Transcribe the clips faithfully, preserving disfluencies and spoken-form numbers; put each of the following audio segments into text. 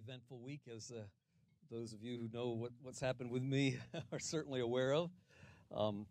eventful week, as uh, those of you who know what, what's happened with me are certainly aware of. Um,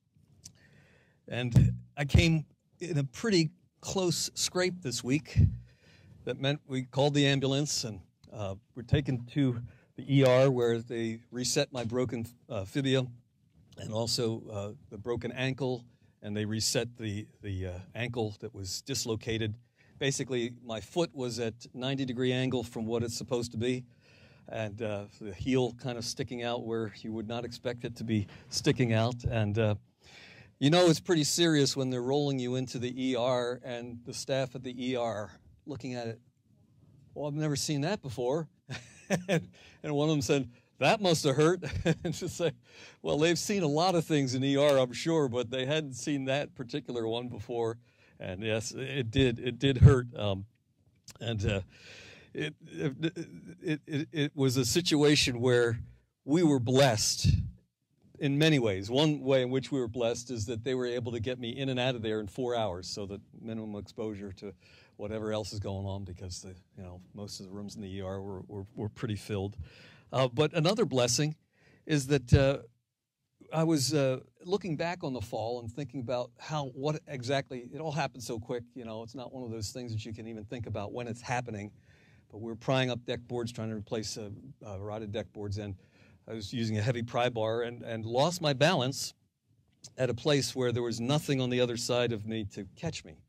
and I came in a pretty close scrape this week. That meant we called the ambulance and uh, were taken to the E R where they reset my broken uh, fibia and also uh, the broken ankle, and they reset the, the uh, ankle that was dislocated. Basically, my foot was at ninety degree angle from what it's supposed to be, and uh, the heel kind of sticking out where you would not expect it to be sticking out. And uh, you know it's pretty serious when they're rolling you into the E R and the staff at the E R looking at it. Well, I've never seen that before. and, and one of them said, that must have hurt. And just say, well, they've seen a lot of things in E R, I'm sure, but they hadn't seen that particular one before. And yes, it did. It did hurt. Um, and uh, it, it, it, it, it was a situation where we were blessed in many ways. One way in which we were blessed is that they were able to get me in and out of there in four hours, so that minimum exposure to whatever else is going on, because the, you know, most of the rooms in the E R were, were, were pretty filled. Uh, but another blessing is that uh, I was uh, looking back on the fall and thinking about how, what exactly, it all happened so quick, you know, it's not one of those things that you can even think about when it's happening. But we were prying up deck boards, trying to replace uh, uh, rotted deck boards, and I was using a heavy pry bar and, and lost my balance at a place where there was nothing on the other side of me to catch me.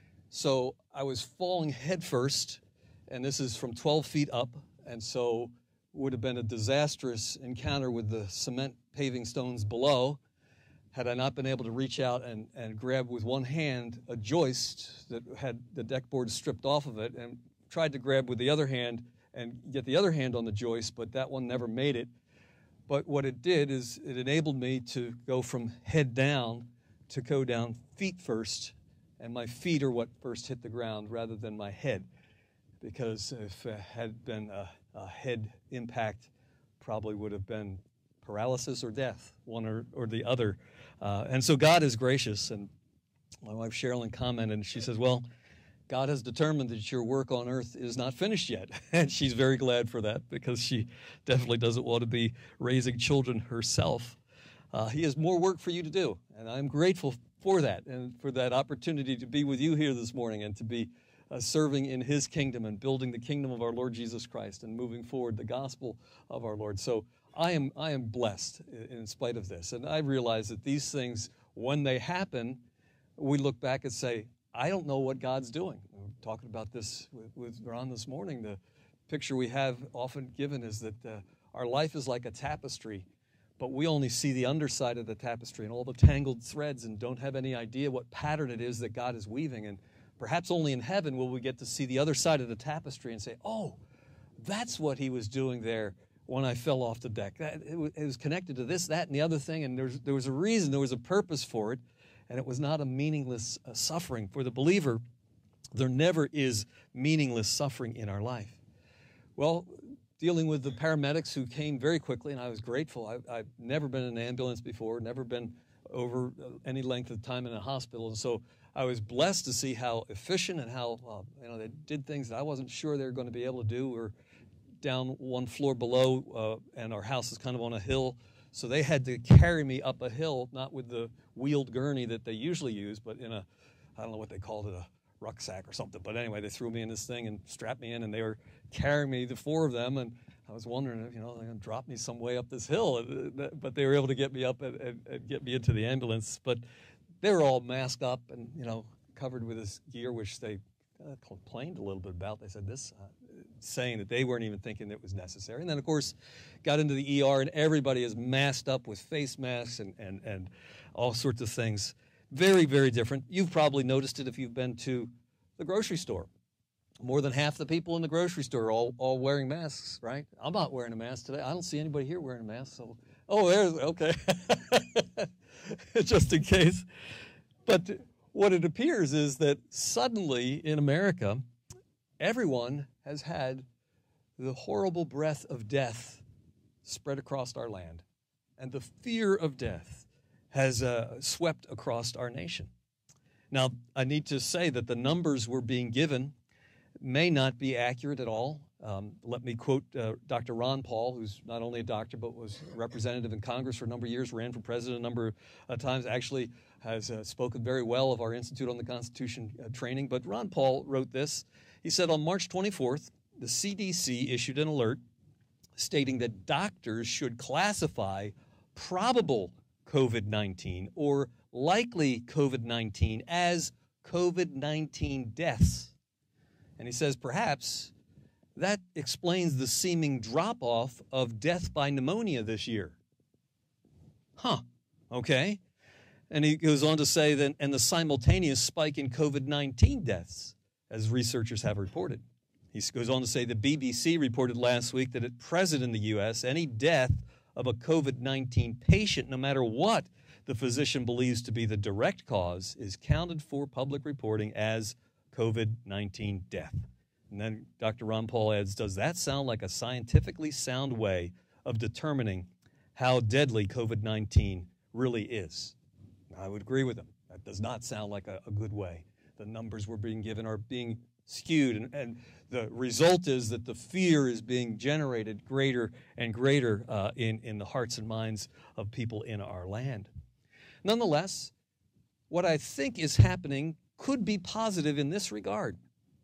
So I was falling headfirst, and this is from twelve feet up, and so would have been a disastrous encounter with the cement paving stones below had I not been able to reach out and, and grab with one hand a joist that had the deck board stripped off of it, and tried to grab with the other hand and get the other hand on the joist, but that one never made it. But what it did is it enabled me to go from head down to go down feet first, and my feet are what first hit the ground rather than my head, because if it had been a, a head impact, probably would have been paralysis or death, one or, or the other. Uh, and so God is gracious, and my wife Sherilyn commented, and she says, well, God has determined that your work on earth is not finished yet. And she's very glad for that, because she definitely doesn't want to be raising children herself. Uh, he has more work for you to do, and I'm grateful for that, and for that opportunity to be with you here this morning, and to be uh, serving in his kingdom and building the kingdom of our Lord Jesus Christ and moving forward the gospel of our Lord. So I am, I am blessed in spite of this. And I realize that these things, when they happen, we look back and say, I don't know what God's doing. We were talking about this with, with Ron this morning. The picture we have often given is that uh, our life is like a tapestry, but we only see the underside of the tapestry and all the tangled threads, and don't have any idea what pattern it is that God is weaving. And perhaps only in heaven will we get to see the other side of the tapestry and say, oh, that's what he was doing there when I fell off the deck. That, it, was, it was connected to this, that, and the other thing, and there was, there was a reason, there was a purpose for it. And it was not a meaningless uh, suffering. For the believer, there never is meaningless suffering in our life. Well, dealing with the paramedics who came very quickly, and I was grateful. I, I've never been in an ambulance before, never been over any length of time in a hospital. And so I was blessed to see how efficient and how uh, you know they did things that I wasn't sure they were going to be able to do. We're down one floor below, uh, and our house is kind of on a hill. So they had to carry me up a hill, not with the wheeled gurney that they usually use, but in a, I don't know what they called it, a rucksack or something. But anyway, they threw me in this thing and strapped me in, and they were carrying me, the four of them, and I was wondering if, you know, they're going to drop me some way up this hill. But they were able to get me up and, and, and get me into the ambulance. But they were all masked up and, you know, covered with this gear, which they uh, complained a little bit about. They said this, uh, saying that they weren't even thinking it was necessary. And then, of course, got into the E R, and everybody is masked up with face masks and, and, and all sorts of things. Very, very different. You've probably noticed it if you've been to the grocery store. More than half the people in the grocery store are all, all wearing masks, right? I'm not wearing a mask today. I don't see anybody here wearing a mask. So, oh, there's, okay. Just in case. But what it appears is that suddenly in America, everyone has had the horrible breath of death spread across our land, and the fear of death has uh, swept across our nation. Now, I need to say that the numbers we're being given may not be accurate at all. Um, let me quote uh, Doctor Ron Paul, who's not only a doctor but was a representative in Congress for a number of years, ran for president a number of uh, times, actually has uh, spoken very well of our Institute on the Constitution uh, training. But Ron Paul wrote this. He said, on March twenty-fourth, the C D C issued an alert stating that doctors should classify probable COVID nineteen or likely COVID nineteen as COVID nineteen deaths. And he says, perhaps that explains the seeming drop-off of death by pneumonia this year. Huh, okay. And he goes on to say that, and the simultaneous spike in COVID nineteen deaths, as researchers have reported. He goes on to say the B B C reported last week that at present in the U S, any death of a COVID nineteen patient, no matter what the physician believes to be the direct cause, is counted for public reporting as COVID nineteen death. And then Doctor Ron Paul adds, does that sound like a scientifically sound way of determining how deadly COVID nineteen really is? I would agree with him. That does not sound like a, a good way. The numbers we're being given are being skewed, and, and the result is that the fear is being generated greater and greater uh, in, in the hearts and minds of people in our land. Nonetheless, what I think is happening could be positive in this regard.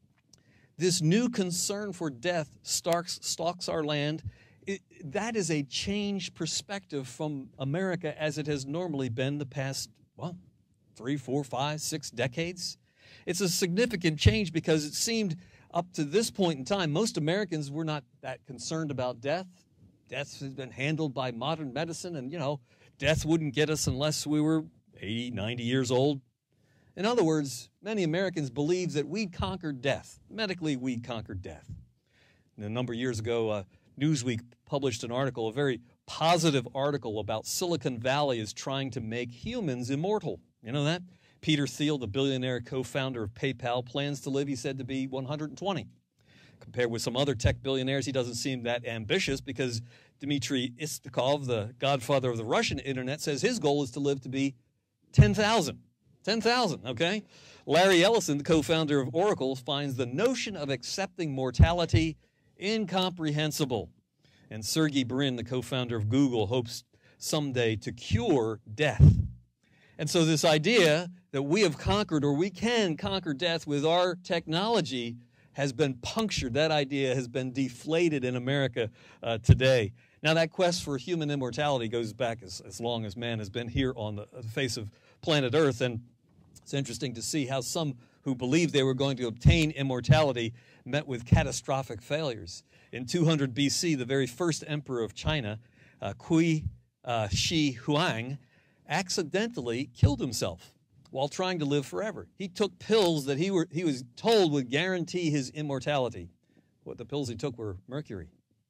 This new concern for death stalks, stalks our land. It, that is a changed perspective from America as it has normally been the past, well, three, four, five, six decades. It's a significant change because it seemed up to this point in time, most Americans were not that concerned about death. Death has been handled by modern medicine, and, you know, death wouldn't get us unless we were eighty, ninety years old. In other words, many Americans believed that we'd conquered death. Medically, we'd conquered death. And a number of years ago, uh, Newsweek published an article, a very positive article about Silicon Valley is trying to make humans immortal. You know that? Peter Thiel, the billionaire co-founder of PayPal, plans to live, he said, to be one hundred twenty. Compared with some other tech billionaires, he doesn't seem that ambitious because Dmitry Istikov, the godfather of the Russian internet, says his goal is to live to be ten thousand. ten thousand, okay? Larry Ellison, the co-founder of Oracle, finds the notion of accepting mortality incomprehensible. And Sergey Brin, the co-founder of Google, hopes someday to cure death. And so this idea that we have conquered, or we can conquer death with our technology, has been punctured. That idea has been deflated in America uh, today. Now, that quest for human immortality goes back as, as long as man has been here on the face of planet Earth. And it's interesting to see how some who believed they were going to obtain immortality met with catastrophic failures. In two hundred B C, the very first emperor of China, uh, Qi uh, Shi Huang, accidentally killed himself while trying to live forever. He took pills that he, were, he was told would guarantee his immortality. What the pills he took were mercury.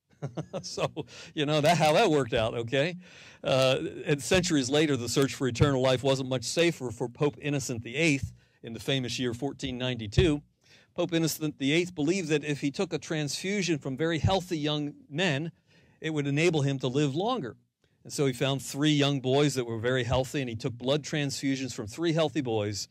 So, you know, that how that worked out, okay? Uh, and centuries later, the search for eternal life wasn't much safer for Pope Innocent the Eighth in the famous year fourteen ninety-two. Pope Innocent the Eighth believed that if he took a transfusion from very healthy young men, it would enable him to live longer. And so he found three young boys that were very healthy, and he took blood transfusions from three healthy boys,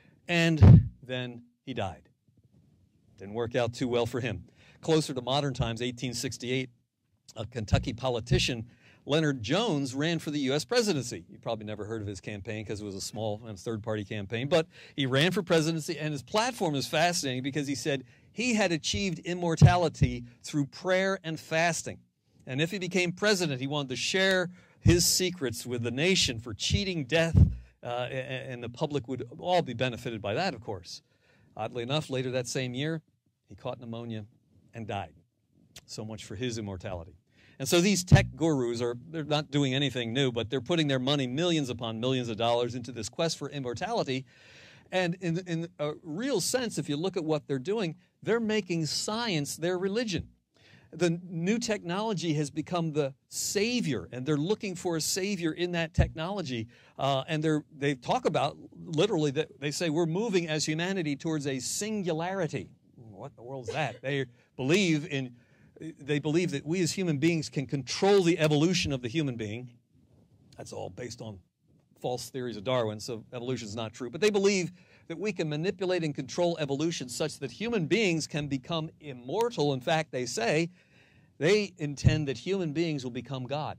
and then he died. Didn't work out too well for him. Closer to modern times, eighteen sixty-eight, a Kentucky politician, Leonard Jones, ran for the U S presidency. You probably never heard of his campaign because it was a small and third-party campaign, but he ran for presidency, and his platform is fascinating because he said he had achieved immortality through prayer and fasting. And if he became president, he wanted to share his secrets with the nation for cheating death, uh, and the public would all be benefited by that, of course. Oddly enough, later that same year, he caught pneumonia and died. So much for his immortality. And so these tech gurus are, they're not doing anything new, but they're putting their money, millions upon millions of dollars, into this quest for immortality. And in, in a real sense, if you look at what they're doing, they're making science their religion. The new technology has become the savior, and they're looking for a savior in that technology. Uh, and they're, they talk about, literally, that they say we're moving as humanity towards a singularity. What in the world is that? They believe in, they believe that we as human beings can control the evolution of the human being. That's all based on false theories of Darwin, so evolution is not true. But they believe that we can manipulate and control evolution such that human beings can become immortal. In fact, they say they intend that human beings will become God.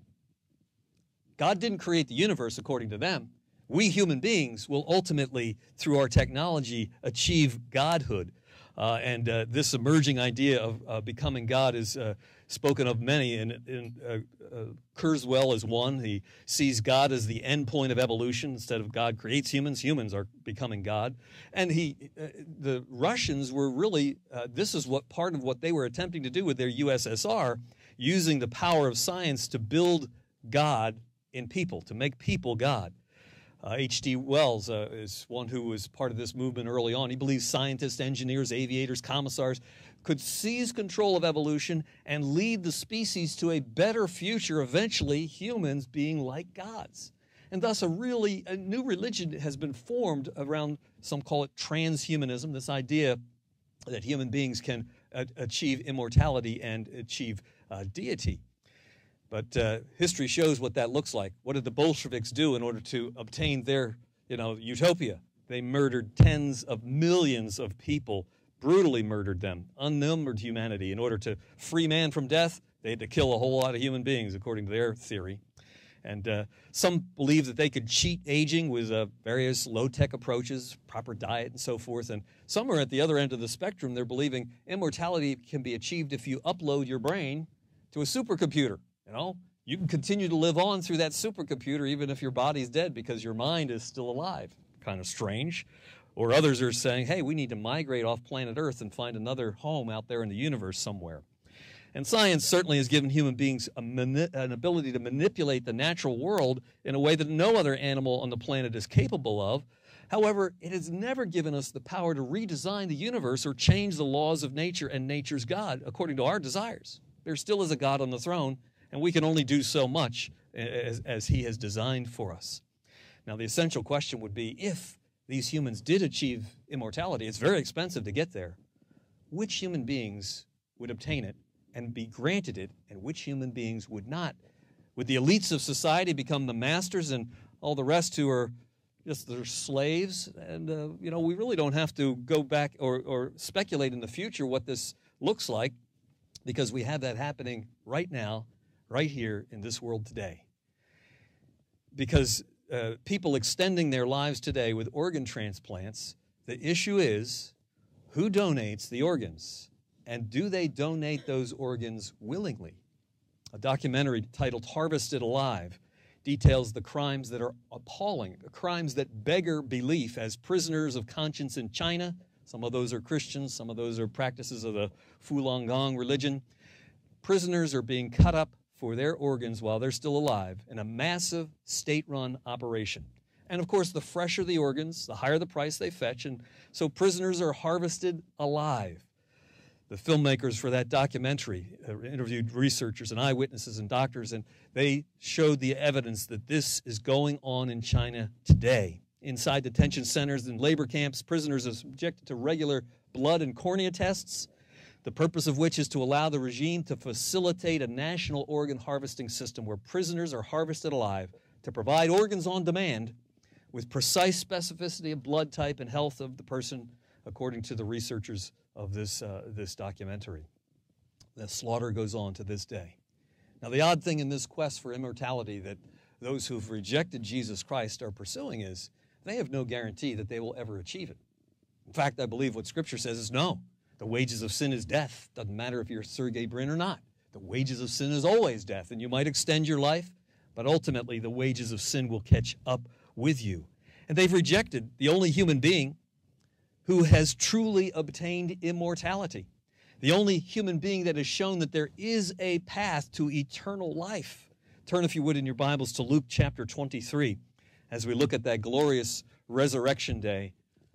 God didn't create the universe according to them. We human beings will ultimately, through our technology, achieve godhood. Uh, and uh, this emerging idea of uh, becoming God is uh, spoken of many, and, and uh, uh, Kurzweil is one. He sees God as the end point of evolution. Instead of God creates humans, humans are becoming God. And he, uh, the Russians were really, uh, this is what part of what they were attempting to do with their U S S R, using the power of science to build God in people, to make people God. Uh, H G Wells uh, is one who was part of this movement early on. He believes scientists, engineers, aviators, commissars could seize control of evolution and lead the species to a better future, eventually humans being like gods. And thus a really a new religion has been formed around, some call it transhumanism, this idea that human beings can uh, achieve immortality and achieve uh, deity. But uh, history shows what that looks like. What did the Bolsheviks do in order to obtain their, you know, utopia? They murdered tens of millions of people, brutally murdered them, unnumbered humanity. In order to free man from death, they had to kill a whole lot of human beings, according to their theory. And uh, some believe that they could cheat aging with uh, various low-tech approaches, proper diet and so forth. And some are at the other end of the spectrum. They're believing immortality can be achieved if you upload your brain to a supercomputer. You know, you can continue to live on through that supercomputer even if your body's dead because your mind is still alive. Kind of strange. Or others are saying, hey, we need to migrate off planet Earth and find another home out there in the universe somewhere. And science certainly has given human beings a mani- an ability to manipulate the natural world in a way that no other animal on the planet is capable of. However, it has never given us the power to redesign the universe or change the laws of nature and nature's God according to our desires. There still is a God on the throne, and we can only do so much as, as he has designed for us. Now, the essential question would be, if these humans did achieve immortality, it's very expensive to get there, which human beings would obtain it and be granted it, and which human beings would not? Would the elites of society become the masters and all the rest who are just their slaves? And, uh, you know, we really don't have to go back or, or speculate in the future what this looks like, because we have that happening right now, right here in this world today. Because uh, people extending their lives today with organ transplants, the issue is who donates the organs, and do they donate those organs willingly? A documentary titled Harvested Alive details the crimes that are appalling, the crimes that beggar belief, as prisoners of conscience in China. Some of those are Christians, some of those are practices of the Falun Gong religion. Prisoners are being cut up for their organs while they're still alive in a massive state-run operation. And of course, the fresher the organs, the higher the price they fetch, and so prisoners are harvested alive. The filmmakers for that documentary uh, interviewed researchers and eyewitnesses and doctors, and they showed the evidence that this is going on in China today. Inside detention centers and labor camps, prisoners are subjected to regular blood and cornea tests, the purpose of which is to allow the regime to facilitate a national organ harvesting system where prisoners are harvested alive to provide organs on demand with precise specificity of blood type and health of the person, according to the researchers of this, uh, this documentary. The slaughter goes on to this day. Now, the odd thing in this quest for immortality that those who've rejected Jesus Christ are pursuing is they have no guarantee that they will ever achieve it. In fact, I believe what Scripture says is no. The wages of sin is death. Doesn't matter if you're Sergey Brin or not. The wages of sin is always death, and you might extend your life, but ultimately the wages of sin will catch up with you. And they've rejected the only human being who has truly obtained immortality, the only human being that has shown that there is a path to eternal life. Turn, if you would, in your Bibles to Luke chapter twenty-three as we look at that glorious resurrection day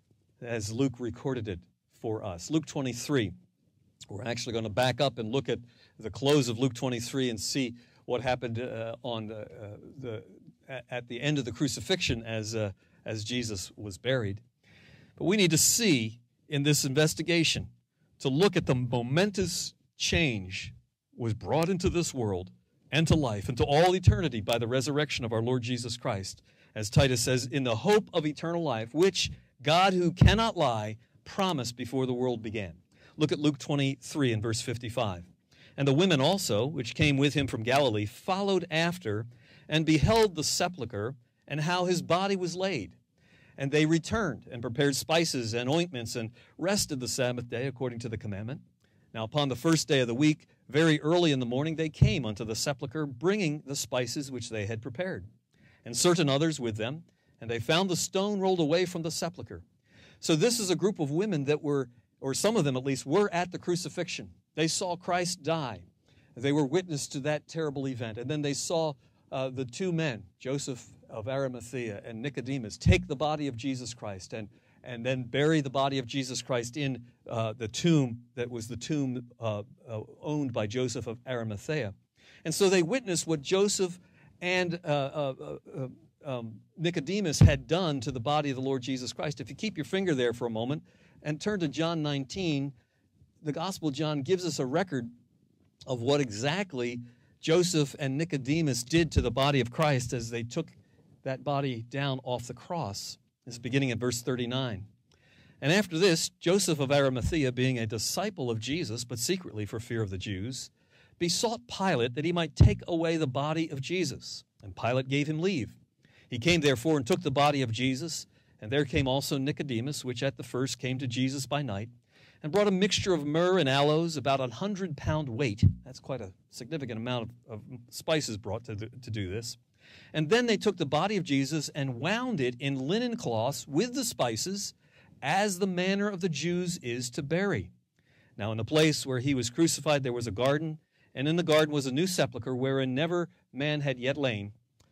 as Luke recorded it for us. Luke twenty-three. We're actually going to back up and look at the close of Luke twenty-three and see what happened uh, on the, uh, the at the end of the crucifixion as uh, as Jesus was buried. But we need to see in this investigation, to look at the momentous change was brought into this world and to life and to all eternity by the resurrection of our Lord Jesus Christ. As Titus says, in the hope of eternal life, which God, who cannot lie, promised before the world began. Look at Luke twenty-three and verse fifty-five. And the women also, which came with him from Galilee, followed after, and beheld the sepulchre, and how his body was laid. And they returned, and prepared spices and ointments, and rested the Sabbath day according to the commandment. Now upon the first day of the week, very early in the morning, they came unto the sepulchre, bringing the spices which they had prepared, and certain others with them, and they found the stone rolled away from the sepulchre. So this is a group of women that were, or some of them at least, were at the crucifixion. They saw Christ die. They were witness to that terrible event. And then they saw uh, the two men, Joseph of Arimathea and Nicodemus, take the body of Jesus Christ and, and then bury the body of Jesus Christ in uh, the tomb that was the tomb uh, uh, owned by Joseph of Arimathea. And so they witnessed what Joseph and uh, uh, uh, um, Nicodemus had done to the body of the Lord Jesus Christ. If you keep your finger there for a moment and turn to John nineteen, the Gospel of John gives us a record of what exactly Joseph and Nicodemus did to the body of Christ as they took that body down off the cross. This is beginning at verse thirty-nine. And after this, Joseph of Arimathea, being a disciple of Jesus, but secretly for fear of the Jews, besought Pilate that he might take away the body of Jesus. And Pilate gave him leave. He came therefore and took the body of Jesus, and there came also Nicodemus, which at the first came to Jesus by night, and brought a mixture of myrrh and aloes, about a hundred pound weight. That's quite a significant amount of, of spices brought to, to do this. And then they took the body of Jesus and wound it in linen cloths with the spices, as the manner of the Jews is to bury. Now in the place where he was crucified there was a garden, and in the garden was a new sepulchre, wherein never man had yet lain.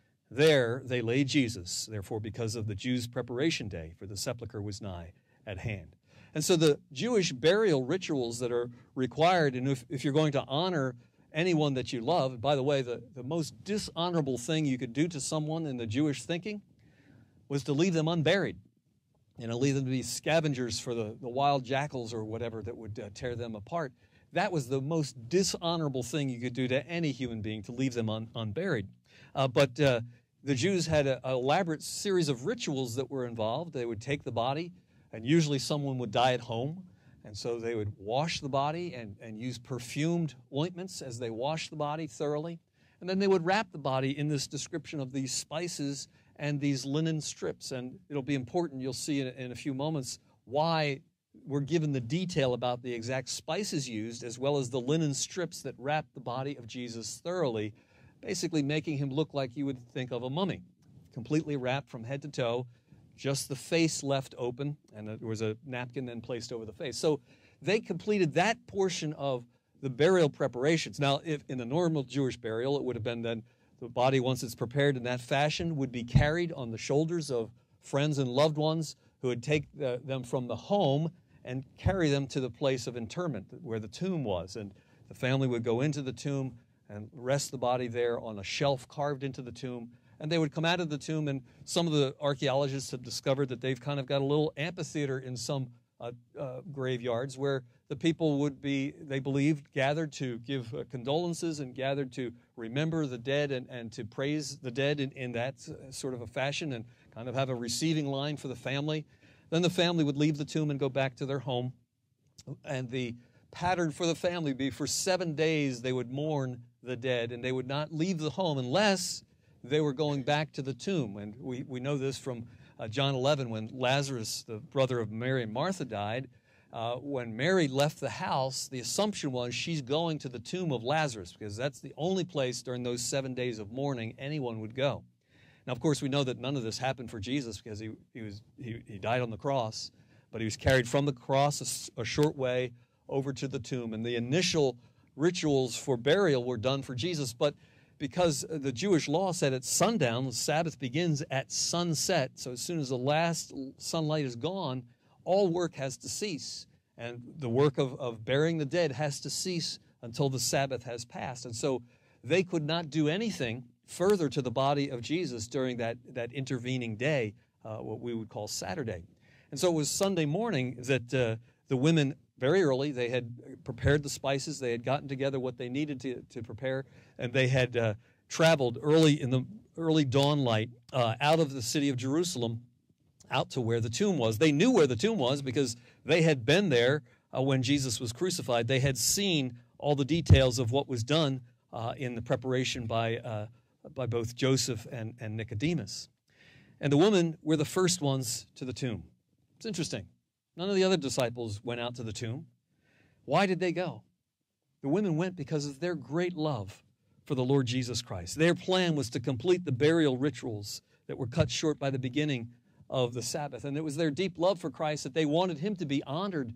There they laid Jesus, therefore because of the Jews' preparation day, for the sepulchre was nigh at hand. And so the Jewish burial rituals that are required, and if, if you're going to honor anyone that you love, by the way, the, the most dishonorable thing you could do to someone in the Jewish thinking was to leave them unburied. You know, leave them to be scavengers for the, the wild jackals or whatever that would uh, tear them apart. That was the most dishonorable thing you could do to any human being, to leave them un, unburied. Uh, but uh, the Jews had an elaborate series of rituals that were involved. They would take the body, and usually someone would die at home, and so they would wash the body and, and use perfumed ointments as they washed the body thoroughly. And then they would wrap the body in this description of these spices and these linen strips. And it'll be important, you'll see in, in a few moments, why we're given the detail about the exact spices used, as well as the linen strips that wrapped the body of Jesus thoroughly, basically making him look like you would think of a mummy, completely wrapped from head to toe, just the face left open, and there was a napkin then placed over the face. So they completed that portion of the burial preparations. Now, if in a normal Jewish burial, it would have been then the body, once it's prepared in that fashion, would be carried on the shoulders of friends and loved ones who would take the, them from the home and carry them to the place of interment where the tomb was. And the family would go into the tomb and rest the body there on a shelf carved into the tomb. And they would come out of the tomb, and some of the archaeologists have discovered that they've kind of got a little amphitheater in some uh, uh, graveyards where the people would be, they believed, gathered to give uh, condolences and gathered to remember the dead and, and to praise the dead in, in that sort of a fashion and kind of have a receiving line for the family. Then the family would leave the tomb and go back to their home. And the pattern for the family would be for seven days they would mourn the dead, and they would not leave the home unless they were going back to the tomb. And we, we know this from uh, John eleven, when Lazarus, the brother of Mary and Martha, died. Uh, when Mary left the house, the assumption was she's going to the tomb of Lazarus, because that's the only place during those seven days of mourning anyone would go. Now, of course, we know that none of this happened for Jesus, because he, he, was, he, he died on the cross, but he was carried from the cross a, a short way over to the tomb. And the initial rituals for burial were done for Jesus, but because the Jewish law said at sundown, the Sabbath begins at sunset, so as soon as the last sunlight is gone, all work has to cease. And the work of, of burying the dead has to cease until the Sabbath has passed. And so they could not do anything further to the body of Jesus during that, that intervening day, uh, what we would call Saturday. And so it was Sunday morning that uh, the women, very early, they had prepared the spices, they had gotten together what they needed to, to prepare, and they had uh, traveled early in the early dawn light uh, out of the city of Jerusalem, out to where the tomb was. They knew where the tomb was because they had been there uh, when Jesus was crucified. They had seen all the details of what was done uh, in the preparation by, uh, by both Joseph and, and Nicodemus. And the women were the first ones to the tomb. It's interesting. None of the other disciples went out to the tomb. Why did they go? The women went because of their great love for the Lord Jesus Christ. Their plan was to complete the burial rituals that were cut short by the beginning of the Sabbath. And it was their deep love for Christ that they wanted him to be honored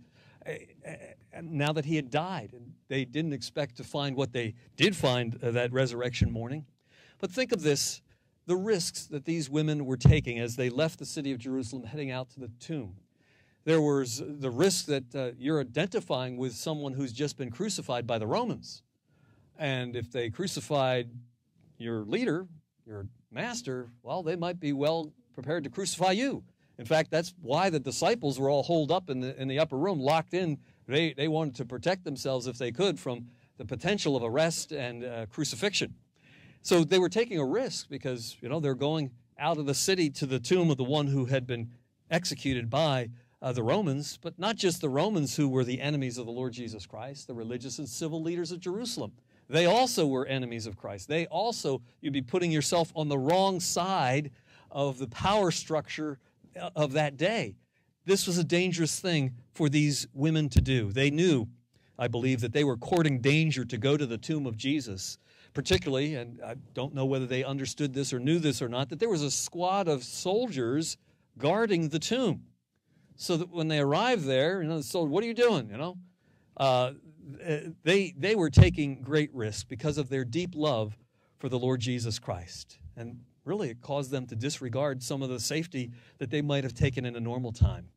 now that he had died. And they didn't expect to find what they did find that resurrection morning. But think of this, the risks that these women were taking as they left the city of Jerusalem heading out to the tomb. There was the risk that uh, you're identifying with someone who's just been crucified by the Romans. And if they crucified your leader, your master, well, they might be well prepared to crucify you. In fact, that's why the disciples were all holed up in the, in the upper room, locked in. They, they wanted to protect themselves, if they could, from the potential of arrest and uh, crucifixion. So they were taking a risk because, you know, they're going out of the city to the tomb of the one who had been executed by uh, the Romans, but not just the Romans who were the enemies of the Lord Jesus Christ, the religious and civil leaders of Jerusalem. They also were enemies of Christ. They also, you'd be putting yourself on the wrong side of the power structure of that day. This was a dangerous thing for these women to do. They knew, I believe, that they were courting danger to go to the tomb of Jesus, particularly, and I don't know whether they understood this or knew this or not, that there was a squad of soldiers guarding the tomb. So that when they arrived there, you know, the soldier, what are you doing, you know? Uh, they, they were taking great risk because of their deep love for the Lord Jesus Christ. And really, it caused them to disregard some of the safety that they might have taken in a normal time.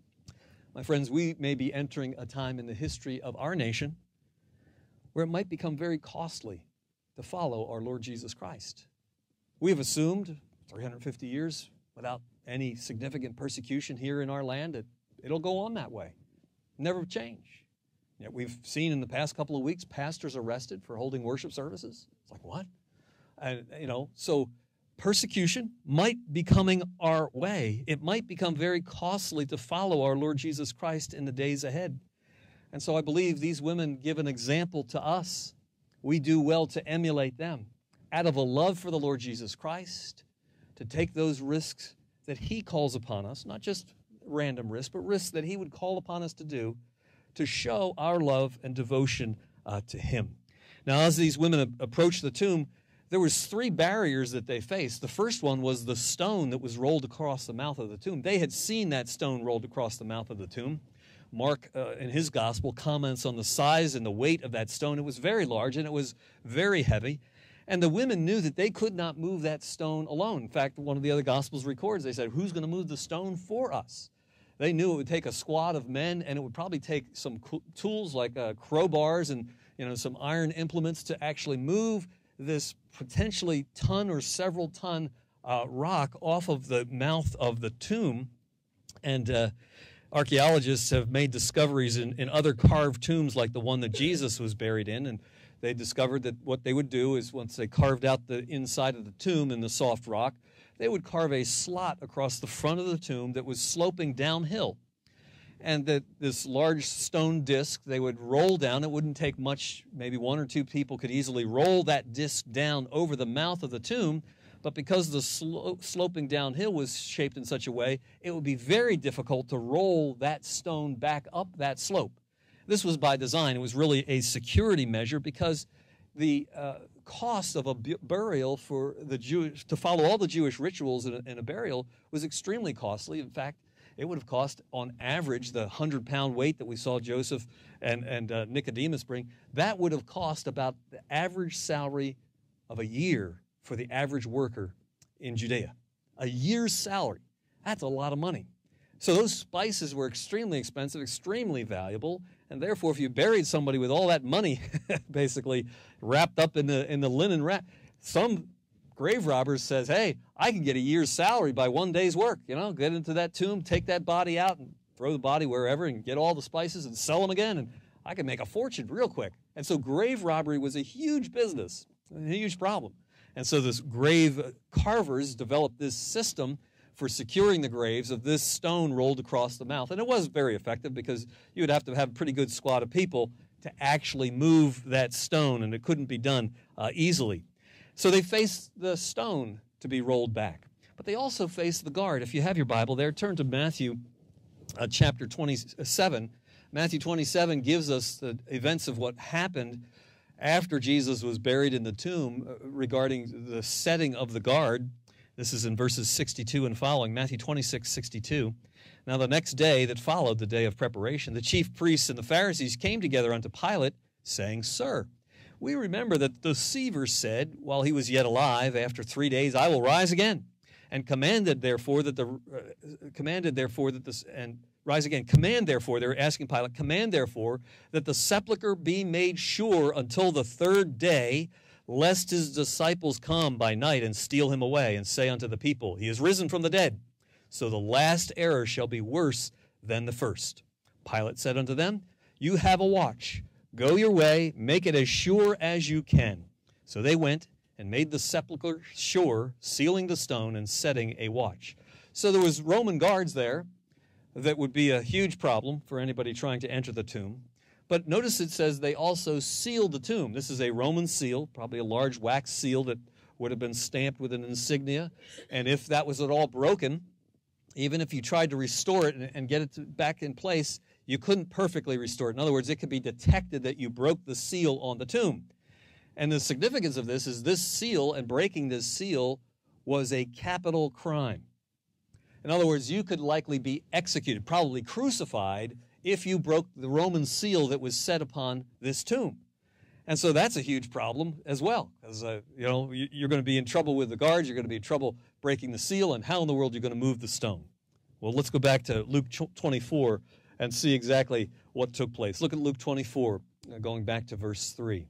My friends, we may be entering a time in the history of our nation where it might become very costly to follow our Lord Jesus Christ. We have assumed three hundred fifty years without any significant persecution here in our land, it, it'll go on that way. Never change. Yet we've seen in the past couple of weeks pastors arrested for holding worship services. It's like, what? And, you know, so persecution might be coming our way. It might become very costly to follow our Lord Jesus Christ in the days ahead. And so I believe these women give an example to us. We do well to emulate them out of a love for the Lord Jesus Christ, to take those risks that he calls upon us, not just random risks, but risks that he would call upon us to do, to show our love and devotion uh, to him. Now, as these women approached the tomb, there was three barriers that they faced. The first one was the stone that was rolled across the mouth of the tomb. They had seen that stone rolled across the mouth of the tomb. Mark, uh, in his gospel, comments on the size and the weight of that stone. It was very large, and it was very heavy. And the women knew that they could not move that stone alone. In fact, one of the other gospels records, they said, who's going to move the stone for us? They knew it would take a squad of men, and it would probably take some tools like uh, crowbars and, you know, some iron implements to actually move this potentially ton or several ton uh, rock off of the mouth of the tomb. And uh, archaeologists have made discoveries in, in other carved tombs like the one that Jesus was buried in, and they discovered that what they would do is once they carved out the inside of the tomb in the soft rock, they would carve a slot across the front of the tomb that was sloping downhill. And that this large stone disc, they would roll down. It wouldn't take much, maybe one or two people could easily roll that disc down over the mouth of the tomb. But because the slo- sloping downhill was shaped in such a way, it would be very difficult to roll that stone back up that slope. This was by design. It was really a security measure because the uh, cost of a bu- burial for the Jewish, to follow all the Jewish rituals in a, in a burial was extremely costly. In fact, it would have cost, on average, the hundred-pound weight that we saw Joseph and, and uh, Nicodemus bring, that would have cost about the average salary of a year for the average worker in Judea. A year's salary. That's a lot of money. So those spices were extremely expensive, extremely valuable, and therefore if you buried somebody with all that money basically wrapped up in the, in the linen wrap, some grave robbers says, hey, I can get a year's salary by one day's work, you know, get into that tomb, take that body out and throw the body wherever and get all the spices and sell them again, and I can make a fortune real quick. And so grave robbery was a huge business, a huge problem. And so this grave carvers developed this system for securing the graves of this stone rolled across the mouth. And it was very effective because you would have to have a pretty good squad of people to actually move that stone, and it couldn't be done uh, easily. So they faced the stone to be rolled back. But they also faced the guard. If you have your Bible there, turn to Matthew uh, chapter twenty-seven. Matthew twenty-seven gives us the events of what happened after Jesus was buried in the tomb uh, regarding the setting of the guard. This is in verses sixty-two and following, Matthew twenty-six, sixty-two. Now the next day that followed the day of preparation, the chief priests and the Pharisees came together unto Pilate, saying, Sir, we remember that the deceiver said, while he was yet alive, after three days I will rise again, and commanded therefore that the uh, commanded therefore that this and rise again. Command therefore, they were asking Pilate, command therefore that the sepulchre be made sure until the third day, lest his disciples come by night and steal him away, and say unto the people, He is risen from the dead. So the last error shall be worse than the first. Pilate said unto them, You have a watch. Go your way, make it as sure as you can. So they went and made the sepulchre sure, sealing the stone and setting a watch. So there was Roman guards there. That would be a huge problem for anybody trying to enter the tomb. But notice it says they also sealed the tomb. This is a Roman seal, probably a large wax seal that would have been stamped with an insignia. And if that was at all broken, even if you tried to restore it and get it to, back in place, you couldn't perfectly restore it. In other words, it could be detected that you broke the seal on the tomb. And the significance of this is this seal and breaking this seal was a capital crime. In other words, you could likely be executed, probably crucified, if you broke the Roman seal that was set upon this tomb. And so that's a huge problem as well, because uh, you know, you're going to be in trouble with the guards, you're going to be in trouble breaking the seal, and how in the world you're going to move the stone? Well, let's go back to Luke twenty-four and see exactly what took place. Look at Luke twenty-four, going back to verse three.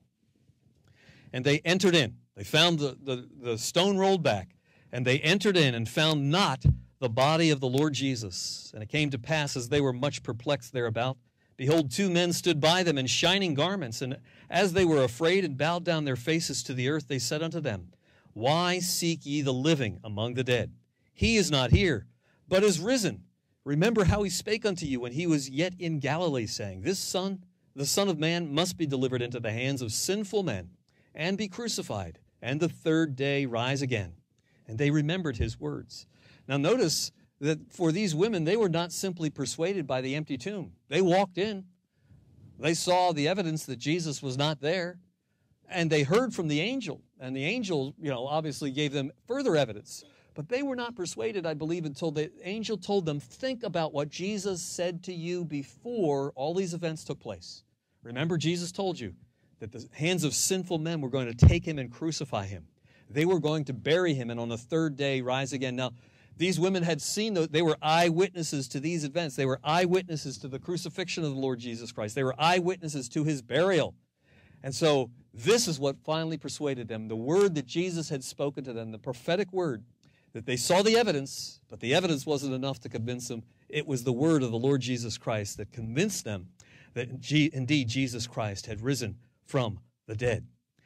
And they entered in. They found the, the, the stone rolled back, and they entered in and found not the body of the Lord Jesus. And it came to pass, as they were much perplexed thereabout, behold, two men stood by them in shining garments. And as they were afraid and bowed down their faces to the earth, they said unto them, Why seek ye the living among the dead? He is not here, but is risen. Remember how he spake unto you when he was yet in Galilee, saying, This son, the Son of Man, must be delivered into the hands of sinful men, and be crucified, and the third day rise again. And they remembered his words. Now notice that for these women, they were not simply persuaded by the empty tomb. They walked in. They saw the evidence that Jesus was not there, and they heard from the angel. And the angel, you know, obviously gave them further evidence. But they were not persuaded, I believe, until the angel told them, think about what Jesus said to you before all these events took place. Remember, Jesus told you that the hands of sinful men were going to take him and crucify him. They were going to bury him and on the third day rise again. Now, these women had seen, those, they were eyewitnesses to these events. They were eyewitnesses to the crucifixion of the Lord Jesus Christ. They were eyewitnesses to his burial. And so this is what finally persuaded them, the word that Jesus had spoken to them, the prophetic word, that they saw the evidence, but the evidence wasn't enough to convince them. It was the word of the Lord Jesus Christ that convinced them that indeed Jesus Christ had risen from the dead.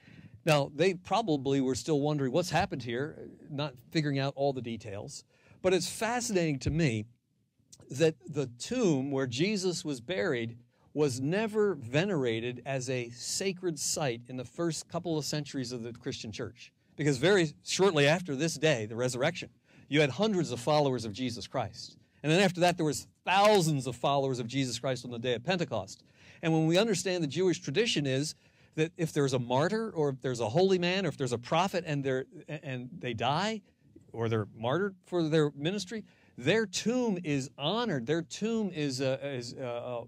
Now, they probably were still wondering what's happened here, not figuring out all the details. But it's fascinating to me that the tomb where Jesus was buried was never venerated as a sacred site in the first couple of centuries of the Christian church. Because very shortly after this day, the resurrection, you had hundreds of followers of Jesus Christ. And then after that, there was thousands of followers of Jesus Christ on the day of Pentecost. And when we understand the Jewish tradition is that if there's a martyr or if there's a holy man or if there's a prophet and they're and they die or they're martyred for their ministry, their tomb is honored. Their tomb is uh, is uh, uh,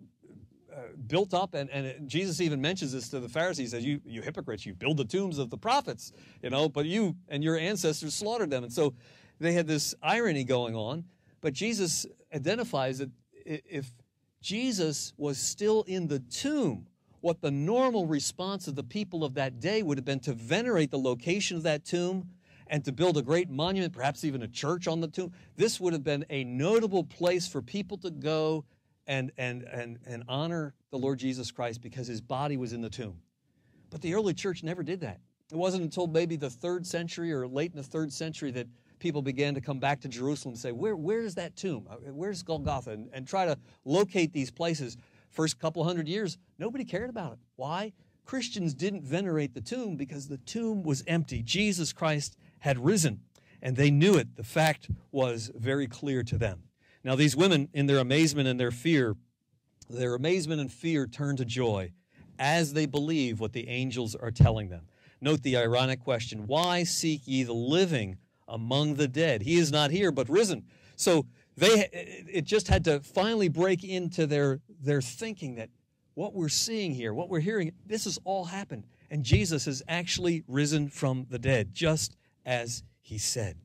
built up, and, and Jesus even mentions this to the Pharisees, says, you, you hypocrites, you build the tombs of the prophets, you know, but you and your ancestors slaughtered them. And so they had this irony going on, but Jesus identifies that if Jesus was still in the tomb, what the normal response of the people of that day would have been to venerate the location of that tomb and to build a great monument, perhaps even a church on the tomb. This would have been a notable place for people to go and, and, and, and honor the Lord Jesus Christ because his body was in the tomb. But the early church never did that. It wasn't until maybe the third century or late in the third century that people began to come back to Jerusalem and say, Where, where's that tomb? Where's Golgotha? And, and try to locate these places. First couple hundred years, nobody cared about it. Why? Christians didn't venerate the tomb because the tomb was empty. Jesus Christ had risen, and they knew it. The fact was very clear to them. Now, these women, in their amazement and their fear, their amazement and fear turned to joy as they believe what the angels are telling them. Note the ironic question, why seek ye the living among the dead? He is not here, but risen. So they, it just had to finally break into their, their thinking that what we're seeing here, what we're hearing, this has all happened. And Jesus has actually risen from the dead, just as he said.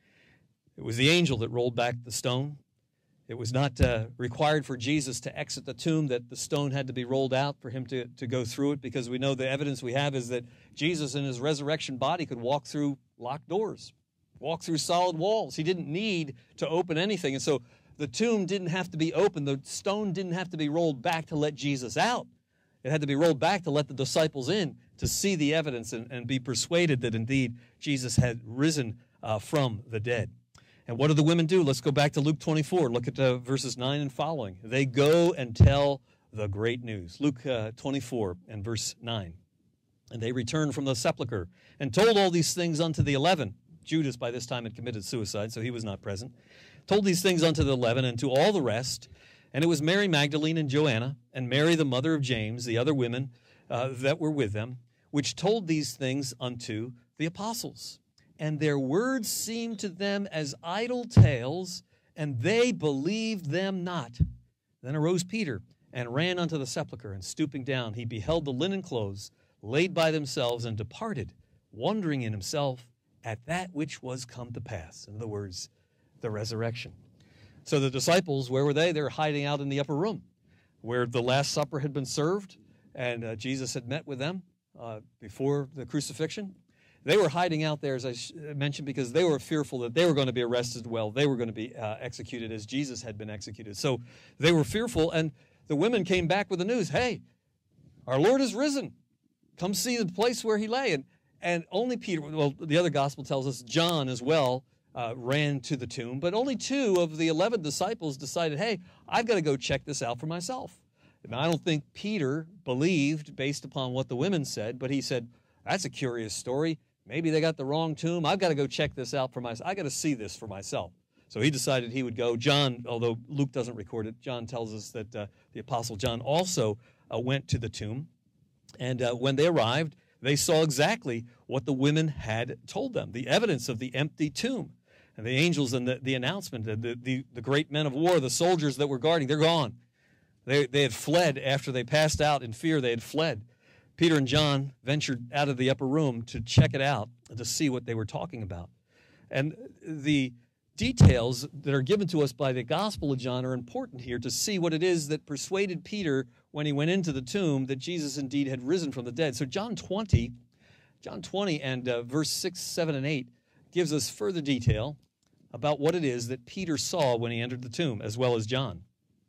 It was the angel that rolled back the stone. It was not uh, required for Jesus to exit the tomb, that the stone had to be rolled out for him to, to go through it, because we know the evidence we have is that Jesus in his resurrection body could walk through locked doors, walk through solid walls. He didn't need to open anything. And so the tomb didn't have to be opened. The stone didn't have to be rolled back to let Jesus out. It had to be rolled back to let the disciples in to see the evidence and, and be persuaded that indeed Jesus had risen uh, from the dead. And what do the women do? Let's go back to Luke twenty-four. Look at uh, verses nine and following. They go and tell the great news. Luke uh, twenty-four and verse nine. And they returned from the sepulchre and told all these things unto the eleven. Judas by this time had committed suicide, so he was not present. Told these things unto the eleven and to all the rest. And it was Mary Magdalene and Joanna and Mary the mother of James, the other women uh, that were with them, which told these things unto the apostles. And their words seemed to them as idle tales, and they believed them not. Then arose Peter and ran unto the sepulchre, and stooping down, he beheld the linen clothes laid by themselves, and departed, wondering in himself at that which was come to pass. In other words, the resurrection. So the disciples, where were they? They were hiding out in the upper room, where the Last Supper had been served, and uh, Jesus had met with them uh, before the crucifixion. They were hiding out there, as I mentioned, because they were fearful that they were going to be arrested well. They were going to be uh, executed as Jesus had been executed. So they were fearful, and the women came back with the news, hey, our Lord is risen. Come see the place where he lay. And, and only Peter, well, the other gospel tells us John as well uh, ran to the tomb, but only two of the eleven disciples decided, hey, I've got to go check this out for myself. Now, I don't think Peter believed based upon what the women said, but he said, that's a curious story. Maybe they got the wrong tomb. I've got to go check this out for myself. I've got to see this for myself. So he decided he would go. John, although Luke doesn't record it, John tells us that uh, the Apostle John also uh, went to the tomb. And uh, when they arrived, they saw exactly what the women had told them, the evidence of the empty tomb. And the angels and the, the announcement, the, the, the great men of war, the soldiers that were guarding, they're gone. They, they had fled after they passed out in fear. They had fled. Peter and John ventured out of the upper room to check it out, to see what they were talking about. And the details that are given to us by the Gospel of John are important here to see what it is that persuaded Peter when he went into the tomb that Jesus indeed had risen from the dead. So John twenty, John twenty and uh, verse six, seven, and eight gives us further detail about what it is that Peter saw when he entered the tomb, as well as John.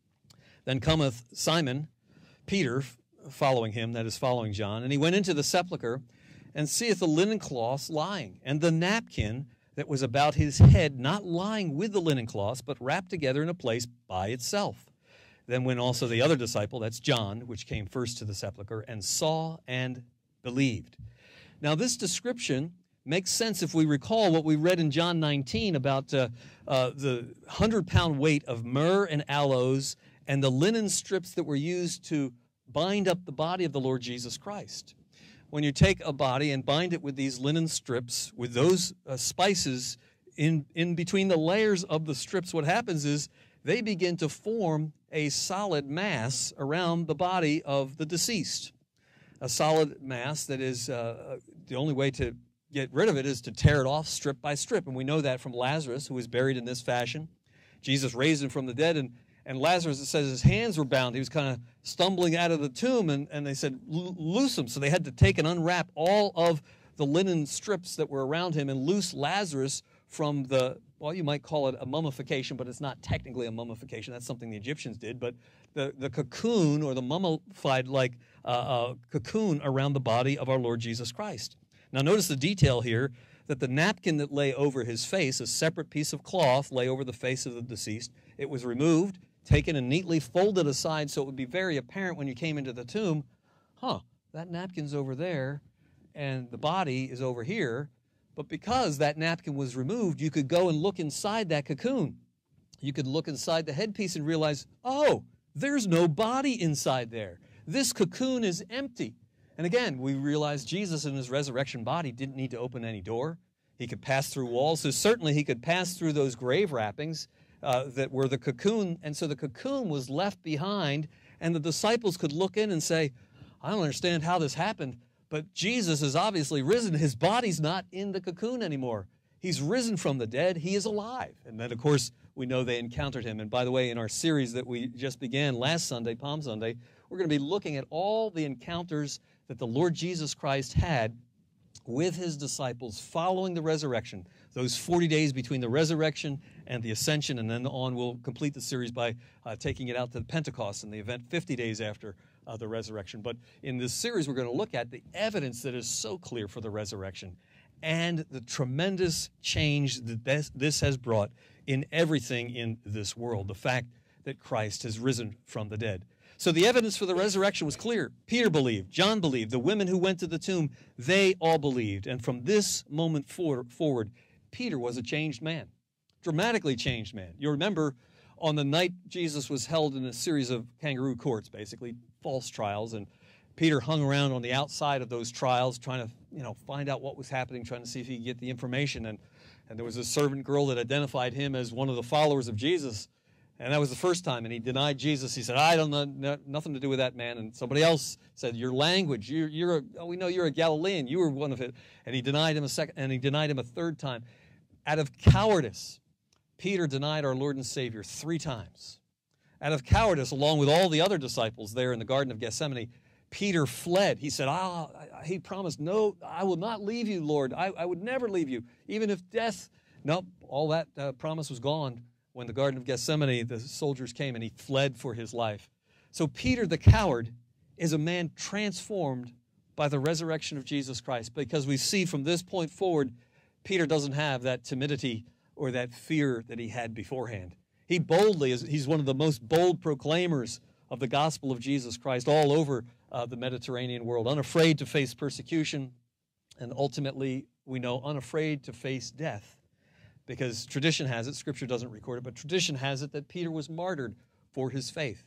Then cometh Simon, Peter, following him, that is following John, and he went into the sepulchre, and seeth the linen cloths lying, and the napkin that was about his head not lying with the linen cloths, but wrapped together in a place by itself. Then went also the other disciple, that's John, which came first to the sepulchre, and saw and believed. Now this description makes sense if we recall what we read in John nineteen about uh, uh, the hundred-pound weight of myrrh and aloes and the linen strips that were used to bind up the body of the Lord Jesus Christ. When you take a body and bind it with these linen strips, with those uh, spices in, in between the layers of the strips, what happens is they begin to form a solid mass around the body of the deceased. A solid mass that is, uh, the only way to get rid of it is to tear it off strip by strip. And we know that from Lazarus, who was buried in this fashion. Jesus raised him from the dead, and And Lazarus, it says his hands were bound. He was kind of stumbling out of the tomb, and, and they said, loose him. So they had to take and unwrap all of the linen strips that were around him and loose Lazarus from the, well, you might call it a mummification, but it's not technically a mummification. That's something the Egyptians did. But the, the cocoon, or the mummified-like uh, uh, cocoon around the body of our Lord Jesus Christ. Now notice the detail here that the napkin that lay over his face, a separate piece of cloth, lay over the face of the deceased. It was removed, taken and neatly folded aside so it would be very apparent when you came into the tomb, huh, that napkin's over there and the body is over here. But because that napkin was removed, you could go and look inside that cocoon. You could look inside the headpiece and realize, oh, there's no body inside there. This cocoon is empty. And again, we realize Jesus in his resurrection body didn't need to open any door. He could pass through walls. So certainly he could pass through those grave wrappings uh, that were the cocoon. And so the cocoon was left behind, and the disciples could look in and say, I don't understand how this happened, but Jesus is obviously risen. His body's not in the cocoon anymore. He's risen from the dead. He is alive. And then, of course, we know they encountered him. And by the way, in our series that we just began last Sunday, Palm Sunday, we're going to be looking at all the encounters that the Lord Jesus Christ had with his disciples following the resurrection, those forty days between the resurrection and the ascension, and then on we'll complete the series by uh, taking it out to Pentecost and the event fifty days after uh, the resurrection. But in this series, we're going to look at the evidence that is so clear for the resurrection and the tremendous change that this, this has brought in everything in this world, the fact that Christ has risen from the dead. So the evidence for the resurrection was clear. Peter believed, John believed, the women who went to the tomb, they all believed. And from this moment for, forward, Peter was a changed man, dramatically changed man. You remember on the night Jesus was held in a series of kangaroo courts, basically false trials, and Peter hung around on the outside of those trials trying to, you know, find out what was happening, trying to see if he could get the information. And, and there was a servant girl that identified him as one of the followers of Jesus. And that was the first time, and he denied Jesus. He said, I don't know, no, nothing to do with that man. And somebody else said, your language, you're, you're a, oh, we know you're a Galilean. You were one of it. And he denied him a second, and he denied him a third time. Out of cowardice, Peter denied our Lord and Savior three times. Out of cowardice, along with all the other disciples there in the Garden of Gethsemane, Peter fled. He said, ah, he promised, no, I will not leave you, Lord. I, I would never leave you, even if death. Nope, all that uh, promise was gone. When the Garden of Gethsemane, the soldiers came and he fled for his life. So Peter the coward is a man transformed by the resurrection of Jesus Christ, because we see from this point forward, Peter doesn't have that timidity or that fear that he had beforehand. He boldly is, he's one of the most bold proclaimers of the gospel of Jesus Christ all over uh, the Mediterranean world, unafraid to face persecution, and ultimately, we know, unafraid to face death. Because tradition has it, Scripture doesn't record it, but tradition has it that Peter was martyred for his faith.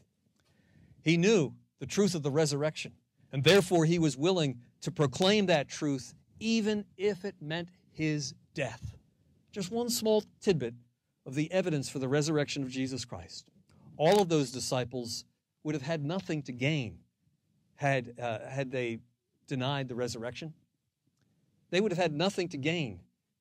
He knew the truth of the resurrection, and therefore he was willing to proclaim that truth even if it meant his death. Just one small tidbit of the evidence for the resurrection of Jesus Christ. All of those disciples would have had nothing to gain had, uh, had they denied the resurrection. They would have had nothing to gain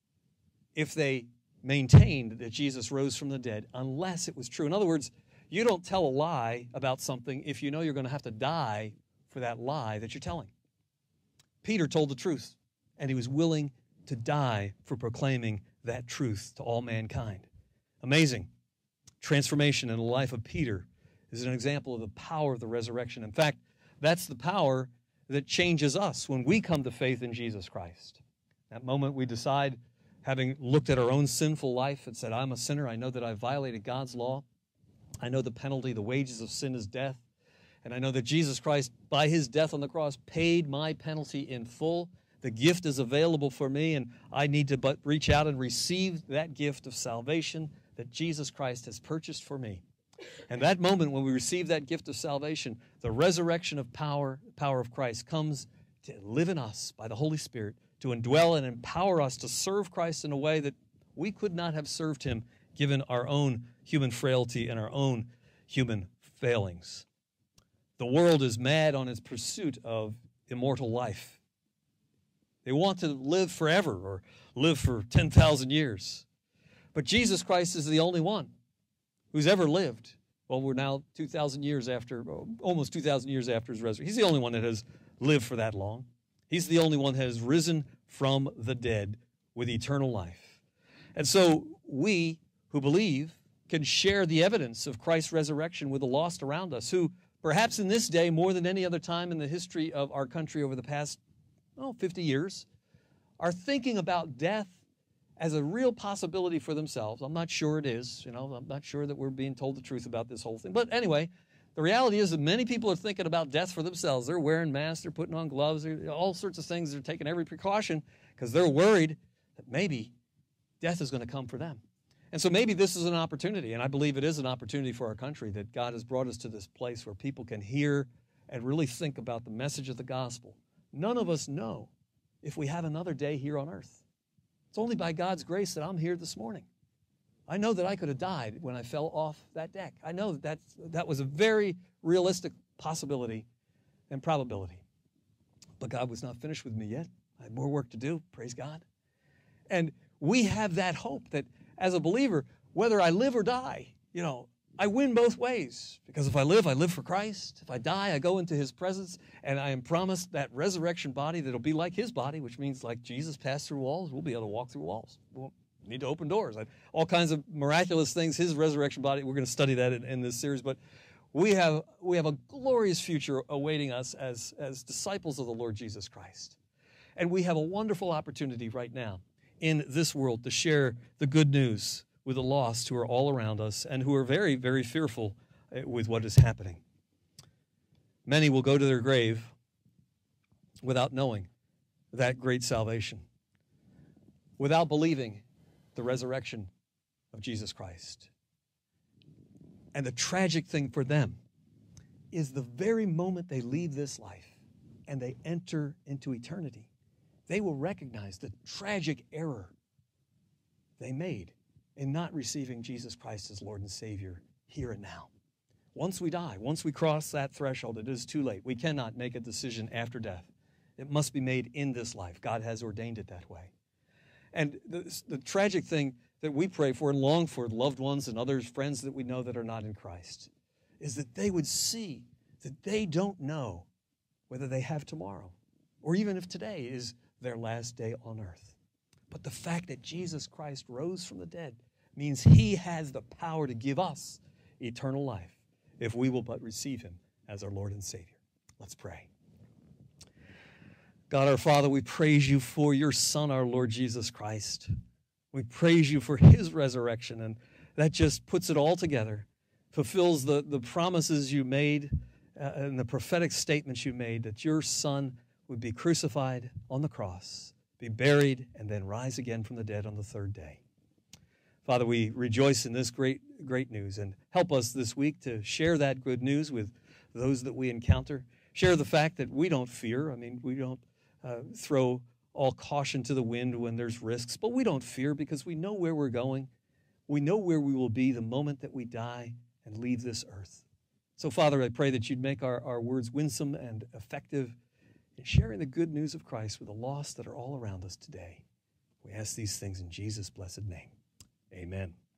if they maintained that Jesus rose from the dead, unless it was true. In other words, you don't tell a lie about something if you know you're going to have to die for that lie that you're telling. Peter told the truth, and he was willing to die for proclaiming that truth to all mankind. Amazing. Transformation in the life of Peter is an example of the power of the resurrection. In fact, that's the power that changes us when we come to faith in Jesus Christ. That moment we decide, having looked at our own sinful life and said, I'm a sinner, I know that I've violated God's law. I know the penalty, the wages of sin is death. And I know that Jesus Christ, by his death on the cross, paid my penalty in full. The gift is available for me, and I need to but reach out and receive that gift of salvation that Jesus Christ has purchased for me. And that moment when we receive that gift of salvation, the resurrection of power, the power of Christ, comes to live in us by the Holy Spirit, to indwell and empower us to serve Christ in a way that we could not have served him given our own human frailty and our own human failings. The world is mad on its pursuit of immortal life. They want to live forever or live for ten thousand years. But Jesus Christ is the only one who's ever lived. Well, we're now two thousand years after, almost two thousand years after his resurrection. He's the only one that has lived for that long. He's the only one that has risen from the dead with eternal life. And so we who believe can share the evidence of Christ's resurrection with the lost around us, who perhaps in this day, more than any other time in the history of our country over the past oh, fifty years, are thinking about death as a real possibility for themselves. I'm not sure it is. You know, I'm not sure that we're being told the truth about this whole thing. But anyway, the reality is that many people are thinking about death for themselves. They're wearing masks, they're putting on gloves, all sorts of things. They're taking every precaution because they're worried that maybe death is going to come for them. And so maybe this is an opportunity, and I believe it is an opportunity for our country, that God has brought us to this place where people can hear and really think about the message of the gospel. None of us know if we have another day here on earth. It's only by God's grace that I'm here this morning. I know that I could have died when I fell off that deck. I know that that's, that was a very realistic possibility and probability. But God was not finished with me yet. I had more work to do, praise God. And we have that hope that as a believer, whether I live or die, you know, I win both ways. Because if I live, I live for Christ. If I die, I go into his presence, and I am promised that resurrection body that'll be like his body, which means like Jesus passed through walls, we'll be able to walk through walls. We'll need to open doors. All kinds of miraculous things, his resurrection body. We're going to study that in, in this series. But we have, we have a glorious future awaiting us as, as disciples of the Lord Jesus Christ. And we have a wonderful opportunity right now in this world to share the good news with the lost who are all around us and who are very, very fearful with what is happening. Many will go to their grave without knowing that great salvation, without believing the resurrection of Jesus Christ. And the tragic thing for them is the very moment they leave this life and they enter into eternity, they will recognize the tragic error they made in not receiving Jesus Christ as Lord and Savior here and now. Once we die, once we cross that threshold, it is too late. We cannot make a decision after death. It must be made in this life. God has ordained it that way. And the, the tragic thing that we pray for and long for loved ones and others, friends that we know that are not in Christ, is that they would see that they don't know whether they have tomorrow or even if today is their last day on earth. But the fact that Jesus Christ rose from the dead means he has the power to give us eternal life if we will but receive him as our Lord and Savior. Let's pray. God our Father, we praise you for your Son, our Lord Jesus Christ. We praise you for his resurrection, and that just puts it all together, fulfills the, the promises you made uh, and the prophetic statements you made that your Son would be crucified on the cross, be buried, and then rise again from the dead on the third day. Father, we rejoice in this great, great news, and help us this week to share that good news with those that we encounter. Share the fact that we don't fear. I mean, we don't uh, throw all caution to the wind when there's risks, but we don't fear because we know where we're going. We know where we will be the moment that we die and leave this earth. So, Father, I pray that you'd make our, our words winsome and effective in sharing the good news of Christ with the lost that are all around us today. We ask these things in Jesus' blessed name. Amen.